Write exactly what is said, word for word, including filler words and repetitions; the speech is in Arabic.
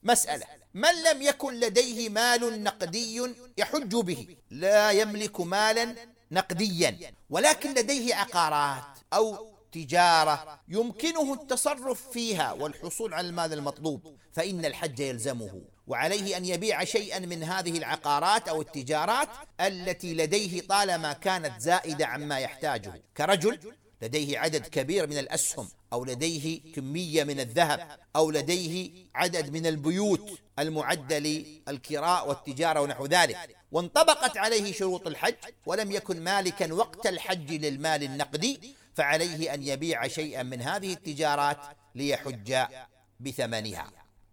مسألة: من لم يكن لديه مال نقدي يحج به، لا يملك مالا نقديا ولكن لديه عقارات أو تجارة يمكنه التصرف فيها والحصول على المال المطلوب، فإن الحج يلزمه، وعليه أن يبيع شيئا من هذه العقارات أو التجارات التي لديه طالما كانت زائدة عما يحتاجه، كرجل لديه عدد كبير من الأسهم، أو لديه كمية من الذهب، أو لديه عدد من البيوت المعدة للكراء والتجارة ونحو ذلك، وانطبقت عليه شروط الحج ولم يكن مالكا وقت الحج للمال النقدي، فعليه أن يبيع شيئا من هذه التجارات ليحج بثمنها.